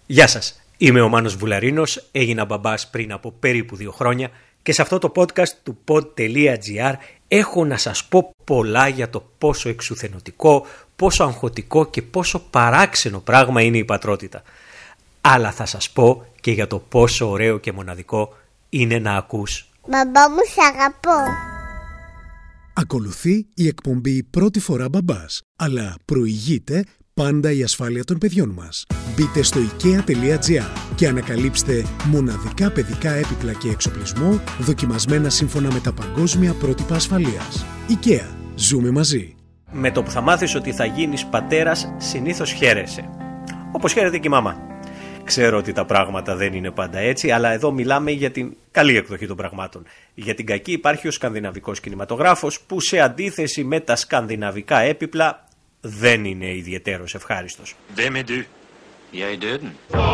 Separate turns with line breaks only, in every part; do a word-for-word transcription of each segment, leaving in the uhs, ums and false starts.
Γεια σας, είμαι ο Μάνος Βουλαρίνος, έγινα μπαμπάς πριν από περίπου δύο χρόνια και σε αυτό το podcast του pod.gr έχω να σας πω πολλά για το πόσο εξουθενωτικό, πόσο αγχωτικό και πόσο παράξενο πράγμα είναι η πατρότητα. Αλλά θα σας πω και για το πόσο ωραίο και μοναδικό είναι να ακούς
«Μπαμπά μου, σ' αγαπώ».
Ακολουθεί η εκπομπή «Πρώτη φορά μπαμπάς», αλλά προηγείται πάντα η ασφάλεια των παιδιών μας. Μπείτε στο ikea.gr και ανακαλύψτε μοναδικά παιδικά έπιπλα και εξοπλισμό δοκιμασμένα σύμφωνα με τα παγκόσμια πρότυπα ασφαλείας. IKEA. Ζούμε μαζί.
Με το που θα μάθεις ότι θα γίνεις πατέρας, συνήθως χαίρεσαι. Όπως χαίρεται και η μάμα. Ξέρω ότι τα πράγματα δεν είναι πάντα έτσι, αλλά εδώ μιλάμε για την καλή εκδοχή των πραγμάτων. Για την κακή υπάρχει ο σκανδιναβικός κινηματογράφος που σε αντίθεση με τα σκανδιναβικά έπιπλα δεν είναι ιδιαιτέρως ευχάριστος.
Hvem er du? Jeg er døden.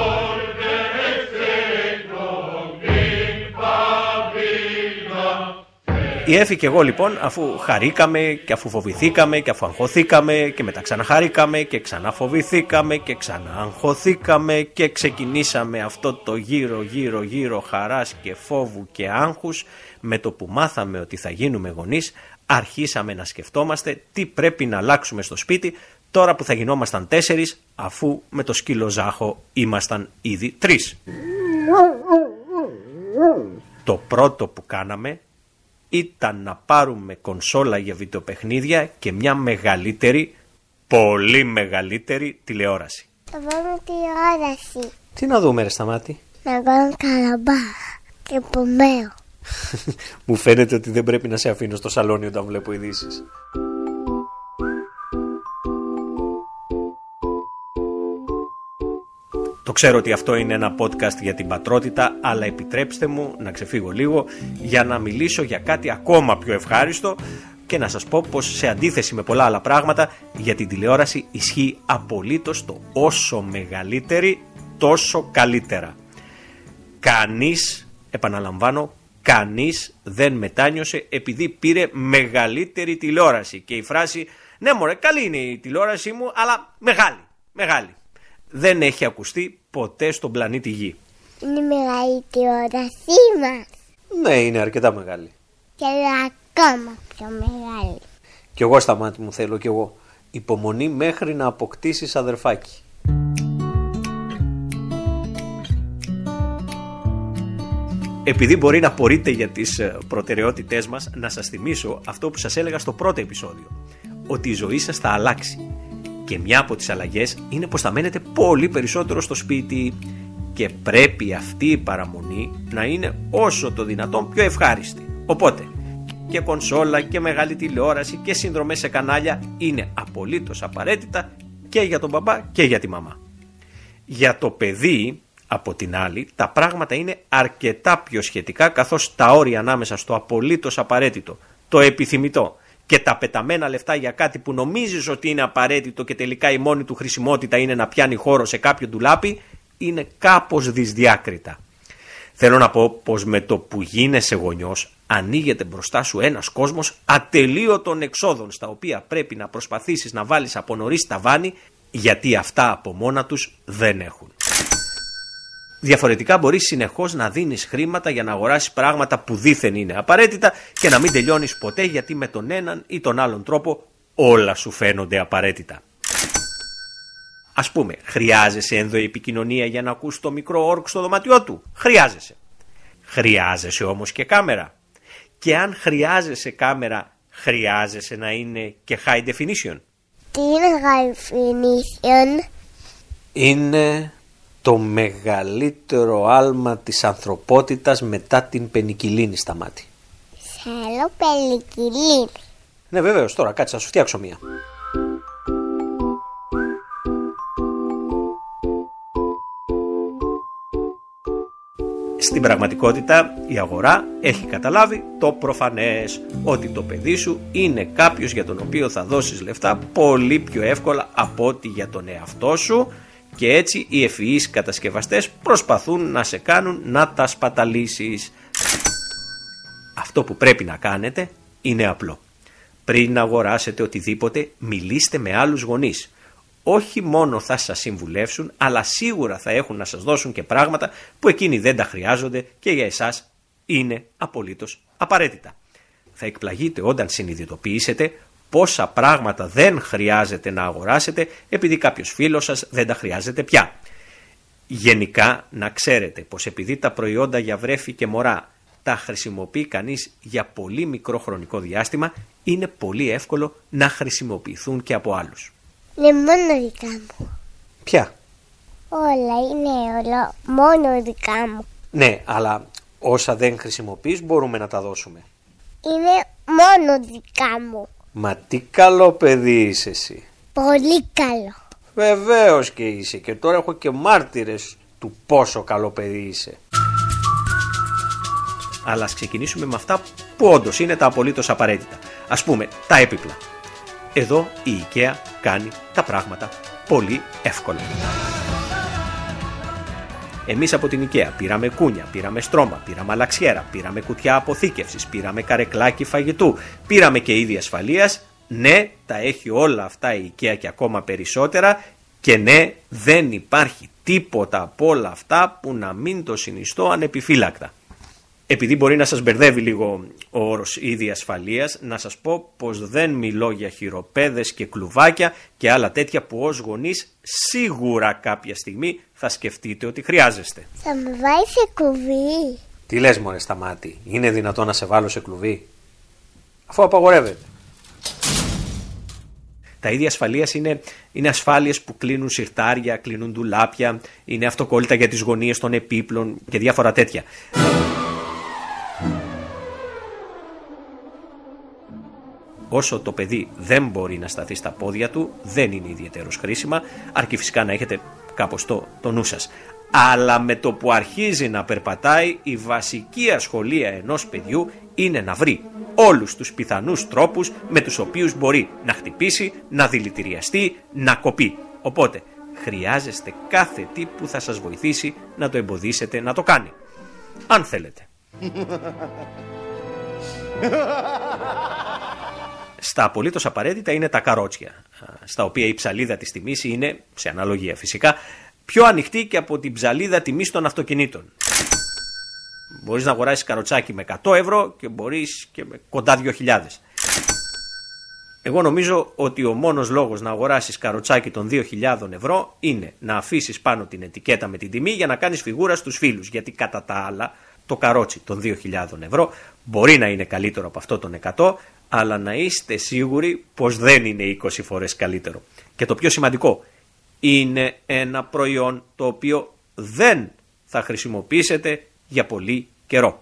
Η Έφη και εγώ λοιπόν, αφού χαρήκαμε και αφού φοβηθήκαμε και αφού αγχωθήκαμε και μετά ξαναχαρήκαμε και ξαναφοβηθήκαμε και ξανααγχωθήκαμε και ξεκινήσαμε αυτό το γύρω γύρω γύρω χαράς και φόβου και άγχους, με το που μάθαμε ότι θα γίνουμε γονείς, αρχίσαμε να σκεφτόμαστε τι πρέπει να αλλάξουμε στο σπίτι τώρα που θα γινόμασταν τέσσερις, αφού με το σκύλο Ζάχο ήμασταν ήδη τρεις. Το πρώτο που κάναμε ήταν να πάρουμε κονσόλα για βιντεοπαιχνίδια και μια μεγαλύτερη, πολύ μεγαλύτερη τηλεόραση.
Θα βάλουμε τηλεόραση.
Τι να δούμε ρε Σταμάτη?
Να κάνω Καραμπάχ και Πομέο.
Μου φαίνεται ότι δεν πρέπει να σε αφήνω στο σαλόνι όταν βλέπω ειδήσεις. Το ξέρω ότι αυτό είναι ένα podcast για την πατρότητα, αλλά επιτρέψτε μου να ξεφύγω λίγο για να μιλήσω για κάτι ακόμα πιο ευχάριστο και να σας πω πως σε αντίθεση με πολλά άλλα πράγματα για την τηλεόραση ισχύει απολύτως το όσο μεγαλύτερη τόσο καλύτερα. Κανείς, επαναλαμβάνω, κανείς δεν μετάνιωσε επειδή πήρε μεγαλύτερη τηλεόραση. Και η φράση «Ναι μωρέ, καλή είναι η τηλεόραση μου, αλλά μεγάλη, μεγάλη» δεν έχει ακουστεί ποτέ στον πλανήτη Γη.
Είναι μεγάλη η τηλεόρασή μας.
Ναι, είναι αρκετά μεγάλη.
Και ακόμα πιο μεγάλη.
Κι εγώ Σταμάτη μου θέλω κι εγώ υπομονή μέχρι να αποκτήσεις αδερφάκι. Επειδή μπορεί να πορείτε για τις προτεραιότητές μας, να σας θυμίσω αυτό που σας έλεγα στο πρώτο επεισόδιο. Ότι η ζωή σας θα αλλάξει. Και μια από τις αλλαγές είναι πως θα μένετε πολύ περισσότερο στο σπίτι. Και πρέπει αυτή η παραμονή να είναι όσο το δυνατόν πιο ευχάριστη. Οπότε και κονσόλα και μεγάλη τηλεόραση και συνδρομές σε κανάλια είναι απολύτως απαραίτητα και για τον μπαμπά και για τη μαμά. Για το παιδί, από την άλλη, τα πράγματα είναι αρκετά πιο σχετικά, καθώς τα όρια ανάμεσα στο απολύτως απαραίτητο, το επιθυμητό και τα πεταμένα λεφτά για κάτι που νομίζεις ότι είναι απαραίτητο και τελικά η μόνη του χρησιμότητα είναι να πιάνει χώρο σε κάποιο ντουλάπι, είναι κάπως δυσδιάκριτα. Θέλω να πω πως με το που γίνεσαι γονιός ανοίγεται μπροστά σου ένας κόσμος ατελείωτων εξόδων, στα οποία πρέπει να προσπαθήσεις να βάλεις από νωρίς ταβάνι, γιατί αυτά από μόνα τους δεν έχουν. Διαφορετικά μπορείς συνεχώς να δίνεις χρήματα για να αγοράσεις πράγματα που δήθεν είναι απαραίτητα και να μην τελειώνεις ποτέ, γιατί με τον έναν ή τον άλλον τρόπο όλα σου φαίνονται απαραίτητα. Ας πούμε, χρειάζεσαι ενδοεπικοινωνία για να ακούσεις το μικρό όρκ στο δωμάτιό του? Χρειάζεσαι. Χρειάζεσαι όμως και κάμερα. Και αν χρειάζεσαι κάμερα, χρειάζεσαι να είναι και high definition.
Τι είναι high definition?
Είναι το μεγαλύτερο άλμα της ανθρωπότητας μετά την πενικυλίνη, Σταμάτη.
Θέλω πενικυλίνη.
Ναι βεβαίως, τώρα κάτσε να σου φτιάξω μία. Στην πραγματικότητα η αγορά έχει καταλάβει το προφανές, ότι το παιδί σου είναι κάποιος για τον οποίο θα δώσεις λεφτά πολύ πιο εύκολα από ότι για τον εαυτό σου, και έτσι οι ευφυείς κατασκευαστές προσπαθούν να σε κάνουν να τα σπαταλήσεις. Αυτό που πρέπει να κάνετε είναι απλό. Πριν αγοράσετε οτιδήποτε, μιλήστε με άλλους γονείς. όχι μόνο θα σας συμβουλεύσουν, αλλά σίγουρα θα έχουν να σας δώσουν και πράγματα που εκείνοι δεν τα χρειάζονται και για εσάς είναι απολύτως απαραίτητα. Θα εκπλαγείτε όταν συνειδητοποιήσετε πόσα πράγματα δεν χρειάζεται να αγοράσετε επειδή κάποιος φίλος σας δεν τα χρειάζεται πια. Γενικά να ξέρετε πως επειδή τα προϊόντα για βρέφη και μωρά τα χρησιμοποιεί κανείς για πολύ μικρό χρονικό διάστημα, είναι πολύ εύκολο να χρησιμοποιηθούν και από άλλους.
Είναι μόνο δικά μου.
Ποια?
Όλα είναι όλο μόνο δικά μου.
Ναι, αλλά όσα δεν χρησιμοποιείς μπορούμε να τα δώσουμε.
Είναι μόνο δικά μου.
Μα τι καλό παιδί είσαι εσύ.
Πολύ καλό.
Βεβαίως και είσαι, και τώρα έχω και μάρτυρες του πόσο καλό παιδί είσαι. Αλλά ας ξεκινήσουμε με αυτά που όντως είναι τα απολύτως απαραίτητα. Ας πούμε, τα έπιπλα. Εδώ η IKEA κάνει τα πράγματα πολύ εύκολα. Εμείς από την IKEA πήραμε κούνια, πήραμε στρώμα, πήραμε αλαξιέρα, πήραμε κουτιά αποθήκευσης, πήραμε καρεκλάκι φαγητού, πήραμε και είδη ασφαλείας. Ναι, τα έχει όλα αυτά η IKEA και ακόμα περισσότερα, και ναι, δεν υπάρχει τίποτα από όλα αυτά που να μην το συνιστώ ανεπιφύλακτα. Επειδή μπορεί να σας μπερδεύει λίγο ο όρος είδη ασφαλείας, να σας πω πως δεν μιλώ για χειροπέδες και κλουβάκια και άλλα τέτοια που ως γονείς σίγουρα κάποια στιγμή θα σκεφτείτε ότι χρειάζεστε.
Θα με βάλει σε κουβί.
Τι λες μωρέ Σταμάτη, είναι δυνατόν να σε βάλω σε κλουβί? Αφού απαγορεύεται. Τα είδη ασφαλείας είναι, είναι ασφάλειες που κλείνουν συρτάρια, κλείνουν ντουλάπια, είναι αυτοκόλλητα για τις γωνίες των επίπλων και διάφορα τέτοια. Όσο το παιδί δεν μπορεί να σταθεί στα πόδια του, δεν είναι ιδιαίτερος χρήσιμα, αρκεί φυσικά να έχετε κάπως το, το νου σας. Αλλά με το που αρχίζει να περπατάει, η βασική ασχολία ενός παιδιού είναι να βρει όλους τους πιθανούς τρόπους με τους οποίους μπορεί να χτυπήσει, να δηλητηριαστεί, να κοπεί. Οπότε χρειάζεστε κάθε τι που θα σας βοηθήσει να το εμποδίσετε να το κάνει. Αν θέλετε. Στα απολύτως απαραίτητα είναι τα καρότσια, στα οποία η ψαλίδα της τιμής είναι, σε αναλογία φυσικά, πιο ανοιχτή και από την ψαλίδα τιμής των αυτοκινήτων. Μπορείς να αγοράσεις καροτσάκι με εκατό ευρώ και μπορείς και με κοντά δύο χιλιάδες. Εγώ νομίζω ότι ο μόνος λόγος να αγοράσεις καροτσάκι των δύο χιλιάδες ευρώ είναι να αφήσεις πάνω την ετικέτα με την τιμή για να κάνεις φιγούρα στους φίλους, γιατί κατά τα άλλα το καρότσι των δύο χιλιάδες ευρώ μπορεί να είναι καλύτερο από αυτό των εκατό, αλλά να είστε σίγουροι πως δεν είναι είκοσι φορές καλύτερο. Και το πιο σημαντικό, είναι ένα προϊόν το οποίο δεν θα χρησιμοποιήσετε για πολύ καιρό.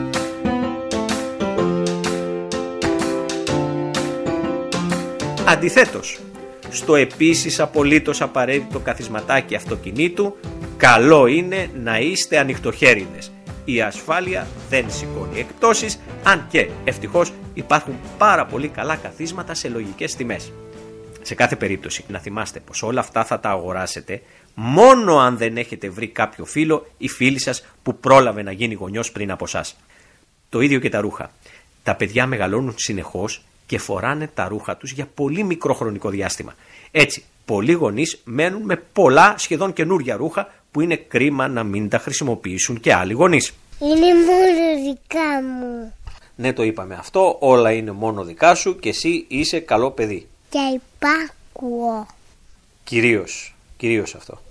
Αντιθέτως, στο επίσης απολύτως απαραίτητο καθισματάκι αυτοκινήτου, καλό είναι να είστε ανοιχτοχέριδες. Η ασφάλεια δεν σηκώνει εκπτώσεις, αν και ευτυχώς υπάρχουν πάρα πολύ καλά καθίσματα σε λογικές τιμές. Σε κάθε περίπτωση να θυμάστε πως όλα αυτά θα τα αγοράσετε μόνο αν δεν έχετε βρει κάποιο φίλο ή φίλη σας που πρόλαβε να γίνει γονιός πριν από εσάς. Το ίδιο και τα ρούχα. Τα παιδιά μεγαλώνουν συνεχώς και φοράνε τα ρούχα τους για πολύ μικρό χρονικό διάστημα. Έτσι, πολλοί γονείς μένουν με πολλά σχεδόν καινούρια ρούχα που είναι κρίμα να μην τα χρησιμοποιήσουν και άλλοι γονείς.
Είναι μόνο δικά μου.
Ναι, το είπαμε αυτό, όλα είναι μόνο δικά σου και εσύ είσαι καλό παιδί.
Και υπάκουω.
Κυρίως, κυρίως αυτό.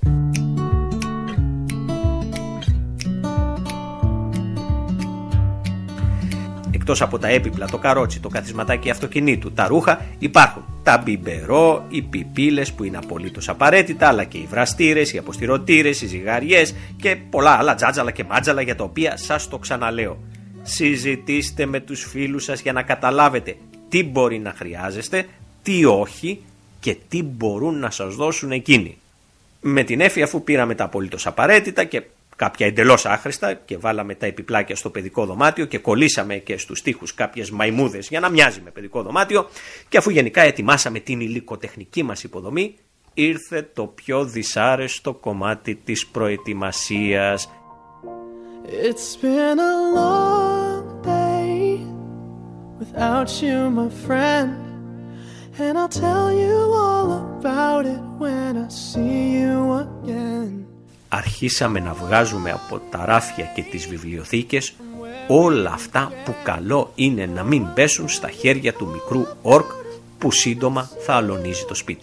Εκτός από τα έπιπλα, το καρότσι, το καθισματάκι αυτοκινήτου, τα ρούχα, υπάρχουν τα μπιμπερό, οι πιπίλες που είναι απολύτως απαραίτητα, αλλά και οι βραστήρες, οι αποστηρωτήρες, οι ζυγαριές και πολλά άλλα τζάτζαλα και μάτζαλα για τα οποία σας το ξαναλέω. Συζητήστε με τους φίλους σας για να καταλάβετε τι μπορεί να χρειάζεστε, τι όχι και τι μπορούν να σας δώσουν εκείνοι. Με την Έφη, αφού πήραμε τα απολύτως απαραίτητα και κάποια εντελώς άχρηστα και βάλαμε τα επιπλάκια στο παιδικό δωμάτιο και κολλήσαμε και στους τοίχους κάποιες μαϊμούδες για να μοιάζει με παιδικό δωμάτιο, και αφού γενικά ετοιμάσαμε την υλικοτεχνική μας υποδομή, ήρθε το πιο δυσάρεστο κομμάτι της προετοιμασίας.
It's been a long day without you, my friend, And I'll tell you all about it when I see you again.
Αρχίσαμε να βγάζουμε από τα ράφια και τις βιβλιοθήκες όλα αυτά που καλό είναι να μην πέσουν στα χέρια του μικρού ορκ που σύντομα θα αλωνίζει το σπίτι.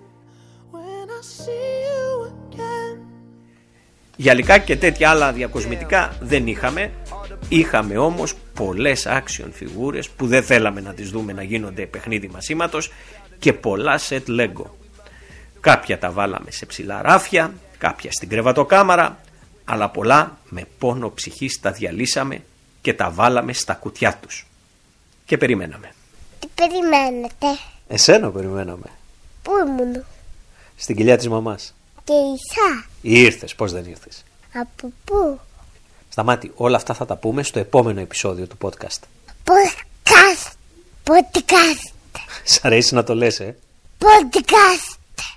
Γυαλικά και τέτοια άλλα διακοσμητικά δεν είχαμε. Είχαμε όμως πολλές action φιγούρες που δεν θέλαμε να τις δούμε να γίνονται παιχνίδι μασήματος και πολλά set Lego. Κάποια τα βάλαμε σε ψηλά ράφια, κάποια στην κρεβατοκάμαρα, αλλά πολλά με πόνο ψυχής τα διαλύσαμε και τα βάλαμε στα κουτιά τους. Και περιμέναμε.
Τι περιμένετε?
Εσένα περιμέναμε.
Πού ήμουν?
Στην κοιλιά της μαμάς.
Και ίσα?
Ήρθες, πώς δεν ήρθες?
Από πού?
Σταμάτη, όλα αυτά θα τα πούμε στο επόμενο επεισόδιο του podcast.
Podcast. Podcast.
Σ' αρέσει να το λες, ε?
Podcast.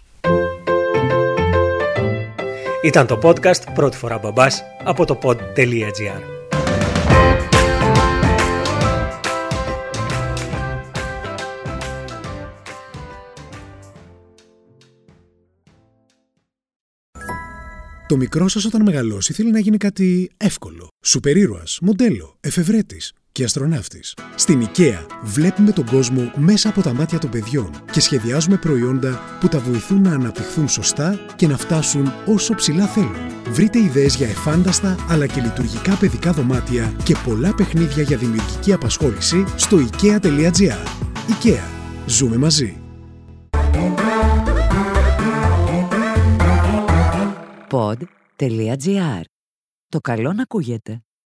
Ήταν το podcast «Πρώτη φορά μπαμπάς» από το pod τελεία gr.
Το μικρό σας όταν μεγαλώσει θέλει να γίνει κάτι εύκολο. Σούπερ ήρωας, μοντέλο, εφευρέτης και αστροναύτης. Στην IKEA βλέπουμε τον κόσμο μέσα από τα μάτια των παιδιών και σχεδιάζουμε προϊόντα που τα βοηθούν να αναπτυχθούν σωστά και να φτάσουν όσο ψηλά θέλουν. Βρείτε ιδέες για εφάνταστα αλλά και λειτουργικά παιδικά δωμάτια και πολλά παιχνίδια για δημιουργική απασχόληση στο ikea τελεία gr. IKEA. Ζούμε μαζί.
pod τελεία gr. Το καλό να ακούγεται.